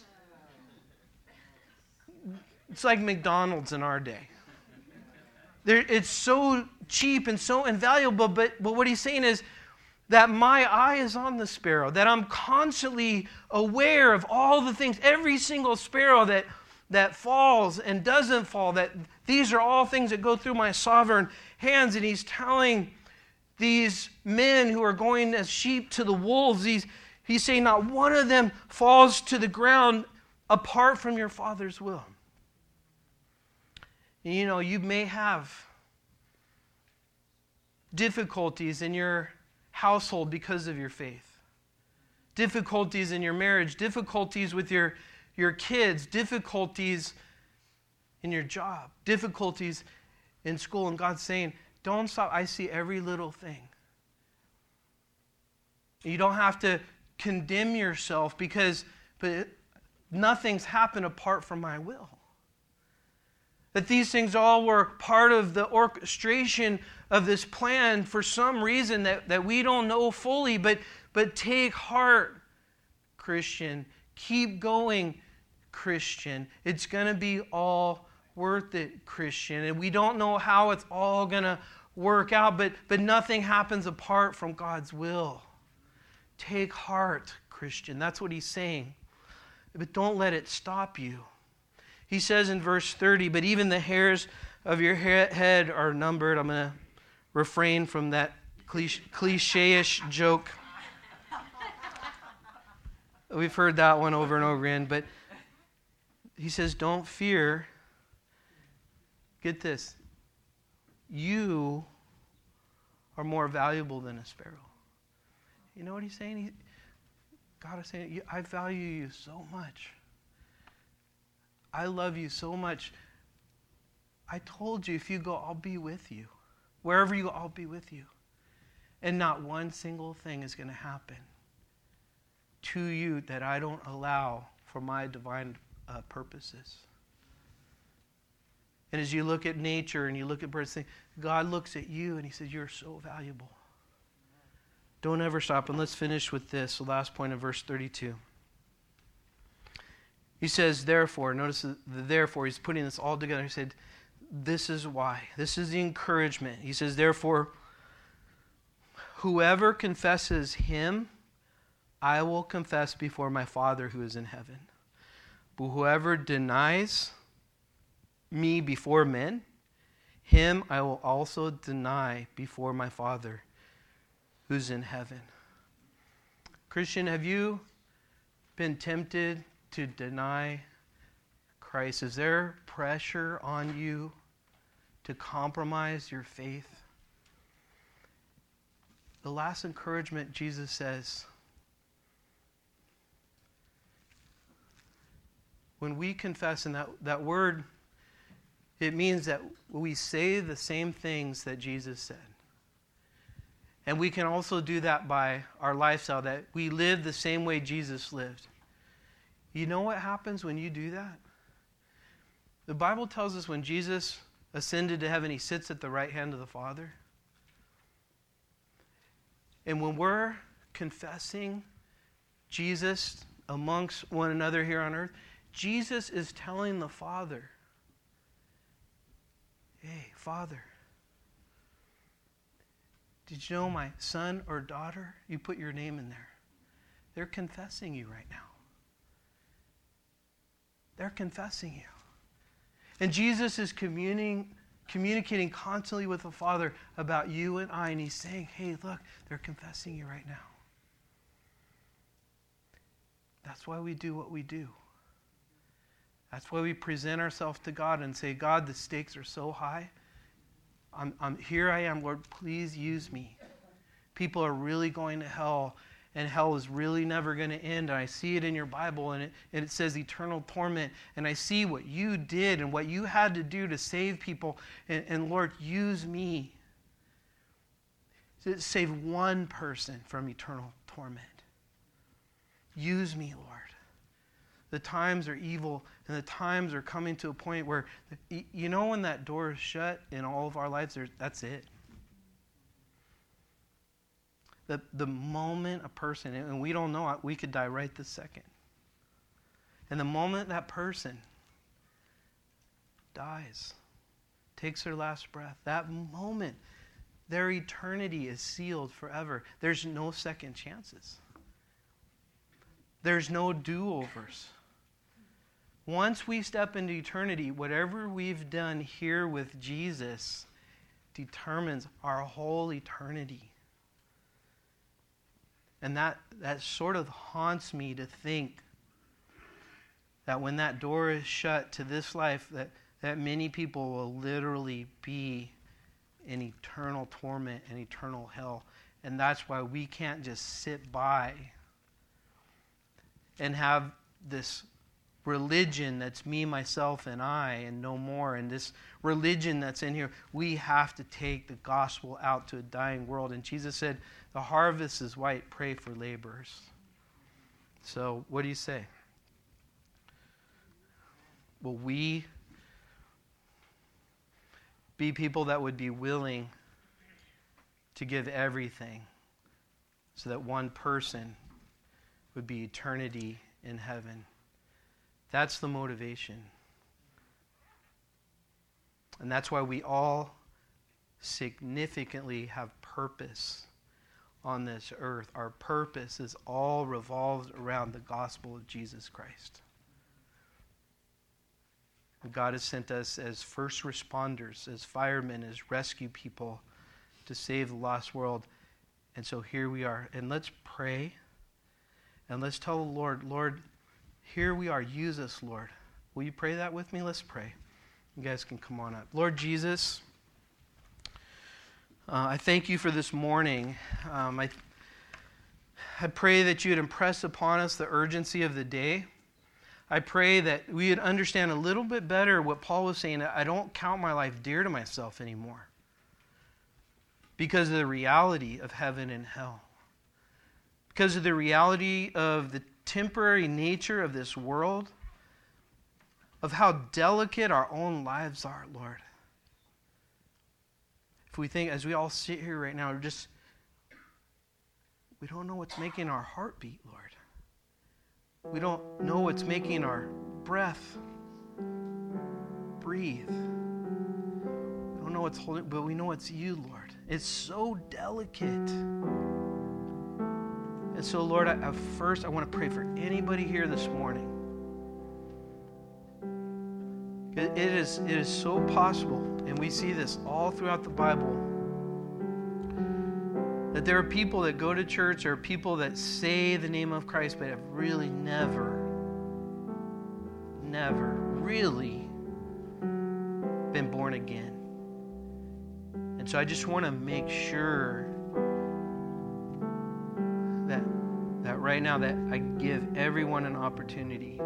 Speaker 1: it's like McDonald's in our day. They're, it's so cheap and so invaluable, but but what he's saying is, that my eye is on the sparrow, that I'm constantly aware of all the things, every single sparrow that, that falls and doesn't fall, that these are all things that go through my sovereign hands. And he's telling these men who are going as sheep to the wolves, he's, he's saying not one of them falls to the ground apart from your Father's will. And you know, you may have difficulties in your household because of your faith. Difficulties in your marriage, difficulties with your, your kids, difficulties in your job, difficulties in school. And God's saying, don't stop. I see every little thing. You don't have to condemn yourself because but nothing's happened apart from my will. That these things all were part of the orchestration of this plan for some reason that, that we don't know fully. But, but take heart, Christian. Keep going, Christian. It's going to be all worth it, Christian. And we don't know how it's all going to work out, but, but nothing happens apart from God's will. Take heart, Christian. That's what he's saying. But don't let it stop you. He says in verse thirty, but even the hairs of your head are numbered. I'm going to refrain from that cliche-ish joke. We've heard that one over and over again. But he says, don't fear. Get this. You are more valuable than a sparrow. You know what he's saying? He, God is saying, I value you so much. I love you so much. I told you, if you go, I'll be with you. Wherever you go, I'll be with you. And not one single thing is going to happen to you that I don't allow for my divine uh, purposes. And as you look at nature and you look at birds, God looks at you and he says, you're so valuable. Don't ever stop. And let's finish with this, the last point of verse thirty-two. He says, therefore, notice the therefore, he's putting this all together. He said, this is why. This is the encouragement. He says, therefore, whoever confesses him, I will confess before my Father who is in heaven. But whoever denies me before men, him I will also deny before my Father who's in heaven. Christian, have you been tempted to deny Christ? Is there pressure on you to compromise your faith? The last encouragement Jesus says, when we confess, and that, that word, it means that we say the same things that Jesus said. And we can also do that by our lifestyle, that we live the same way Jesus lived. You know what happens when you do that? The Bible tells us when Jesus ascended to heaven, he sits at the right hand of the Father. And when we're confessing Jesus amongst one another here on earth, Jesus is telling the Father, hey, Father, did you know my son or daughter? You put your name in there. They're confessing you right now. They're confessing you. And Jesus is communing, communicating constantly with the Father about you and I. And he's saying, hey, look, they're confessing you right now. That's why we do what we do. That's why we present ourselves to God and say, God, the stakes are so high. I'm, I'm here I am, Lord, please use me. People are really going to hell, and hell is really never going to end. And I see it in your Bible, and it, and it says eternal torment. And I see what you did and what you had to do to save people. And, and Lord, use me to save one person from eternal torment. Use me, Lord. The times are evil, and the times are coming to a point where, you know, when that door is shut in all of our lives, that's it. The, the moment a person, and we don't know, we could die right this second. And the moment that person dies, takes their last breath, that moment, their eternity is sealed forever. There's no second chances. There's no do-overs. Once we step into eternity, whatever we've done here with Jesus determines our whole eternity. And that, that sort of haunts me to think that when that door is shut to this life, that, that many people will literally be in eternal torment and eternal hell. And that's why we can't just sit by and have this religion that's me, myself, and I, and no more. And this religion that's in here, we have to take the gospel out to a dying world. And Jesus said, the harvest is white, pray for laborers. So, what do you say? Will we be people that would be willing to give everything so that one person would be eternity in heaven? That's the motivation. And that's why we all significantly have purpose on this earth. Our purpose is all revolved around the gospel of Jesus Christ. God has sent us as first responders, as firemen, as rescue people to save the lost world. And so here we are. And let's pray. And let's tell the Lord, Lord, here we are. Use us, Lord. Will you pray that with me? Let's pray. You guys can come on up. Lord Jesus, uh, I thank you for this morning. Um, I, I pray that you would impress upon us the urgency of the day. I pray that we would understand a little bit better what Paul was saying. I don't count my life dear to myself anymore because of the reality of heaven and hell. Because of the reality of the temporary nature of this world, of how delicate our own lives are, Lord. If we think, as we all sit here right now, just we don't know what's making our heart beat, Lord. We don't know what's making our breath breathe. We don't know what's holding, but we know it's you, Lord. It's so delicate. And so, Lord, I, I first I want to pray for anybody here this morning. It, it is, it is so possible, and we see this all throughout the Bible, that there are people that go to church, or people that say the name of Christ, but have really never, never really been born again. And so I just want to make sure that, that right now that I give everyone an opportunity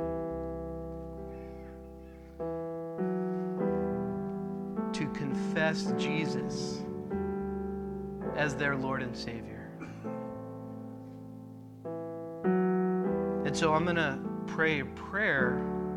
Speaker 1: to confess Jesus as their Lord and Savior. And so I'm going to pray a prayer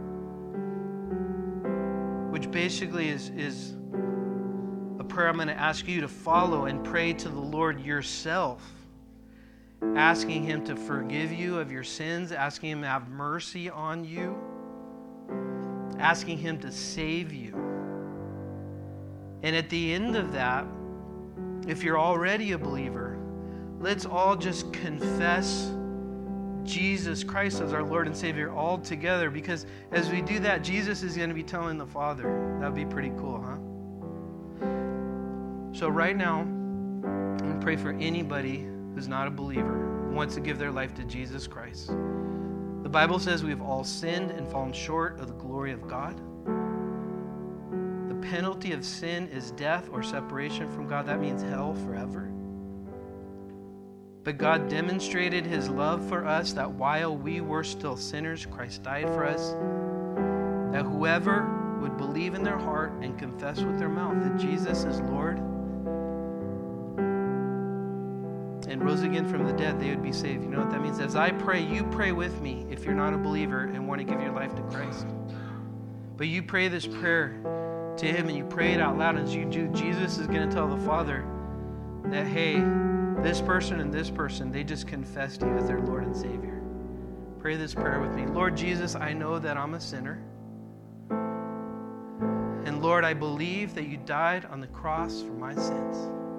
Speaker 1: which basically is, is a prayer I'm going to ask you to follow and pray to the Lord yourself, asking Him to forgive you of your sins, asking Him to have mercy on you, asking Him to save you. And at the end of that, if you're already a believer, let's all just confess Jesus Christ as our Lord and Savior all together, because as we do that, Jesus is going to be telling the Father. That would be pretty cool, huh? So right now, I'm going to pray for anybody who's not a believer, who wants to give their life to Jesus Christ. The Bible says we've all sinned and fallen short of the glory of God. The penalty of sin is death or separation from God. That means hell forever. But God demonstrated His love for us, that while we were still sinners, Christ died for us, that whoever would believe in their heart and confess with their mouth that Jesus is Lord and rose again from the dead, they would be saved. You know what that means? As I pray, you pray with me if you're not a believer and want to give your life to Christ. But you pray this prayer to Him and you pray it out loud. As you do, Jesus is going to tell the Father that, hey, this person and this person, they just confessed you as their Lord and Savior. Pray this prayer with me. Lord Jesus, I know that I'm a sinner. And Lord, I believe that you died on the cross for my sins.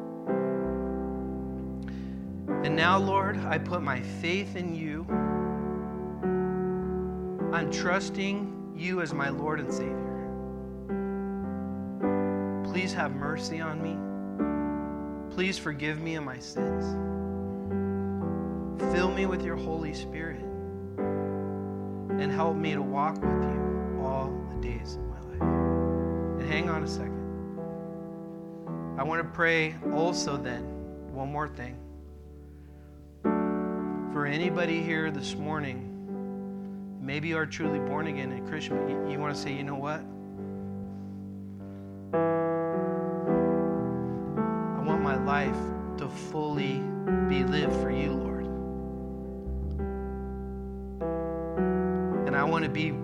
Speaker 1: And now, Lord, I put my faith in you. I'm trusting you as my Lord and Savior. Please have mercy on me. Please forgive me of my sins. Fill me with your Holy Spirit and help me to walk with you all the days of my life. And hang on a second. I want to pray also then, one more thing. For anybody here this morning, maybe you are truly born again and Christian, but you, you want to say, you know what? My life to fully be lived for you, Lord. And I want to be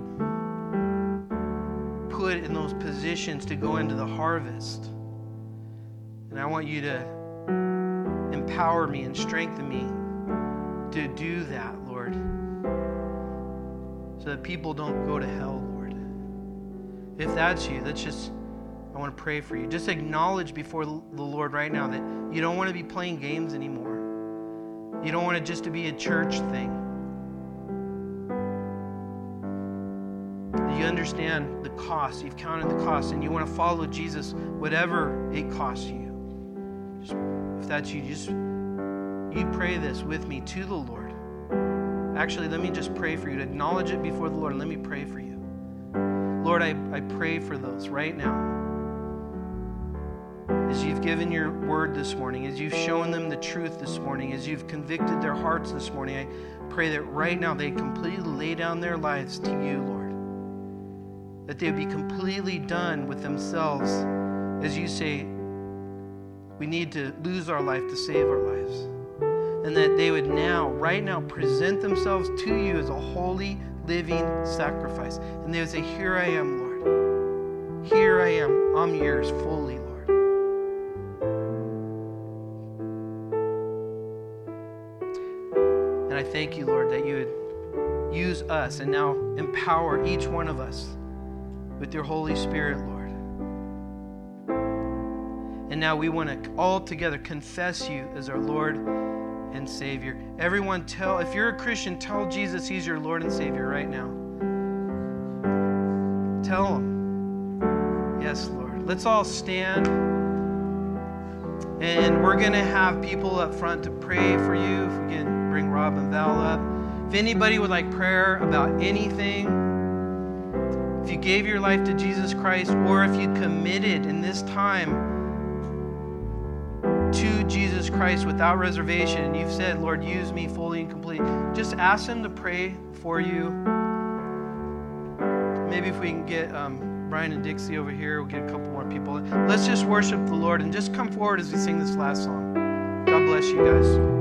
Speaker 1: put in those positions to go into the harvest. And I want you to empower me and strengthen me to do that, Lord, so that people don't go to hell, Lord. If that's you, let's just I want to pray for you. Just acknowledge before the Lord right now that you don't want to be playing games anymore. You don't want it just to be a church thing. You understand the cost. You've counted the cost, and you want to follow Jesus, whatever it costs you. Just, if that's you, just you pray this with me to the Lord. Actually, let me just pray for you. To acknowledge it before the Lord. Let me pray for you. Lord, I, I pray for those right now. As you've given your word this morning, as you've shown them the truth this morning, as you've convicted their hearts this morning, I pray that right now they completely lay down their lives to you, Lord. That they would be completely done with themselves. As you say, we need to lose our life to save our lives. And that they would now, right now, present themselves to you as a holy, living sacrifice. And they would say, here I am, Lord. Here I am. I'm yours fully, Lord. thank you, Lord, that you would use us and now empower each one of us with your Holy Spirit, Lord. And now we want to all together confess you as our Lord and Savior. Everyone tell, if you're a Christian, tell Jesus he's your Lord and Savior right now. Tell him. Yes, Lord. Let's all stand. And we're going to have people up front to pray for you. If we can bring Rob and Val up. If anybody would like prayer about anything, if you gave your life to Jesus Christ, or if you committed in this time to Jesus Christ without reservation, and you've said, Lord, use me fully and completely, just ask him to pray for you. Maybe if we can get um, Brian and Dixie over here, we'll get a couple more people. Let's just worship the Lord and just come forward as we sing this last song. God bless you guys.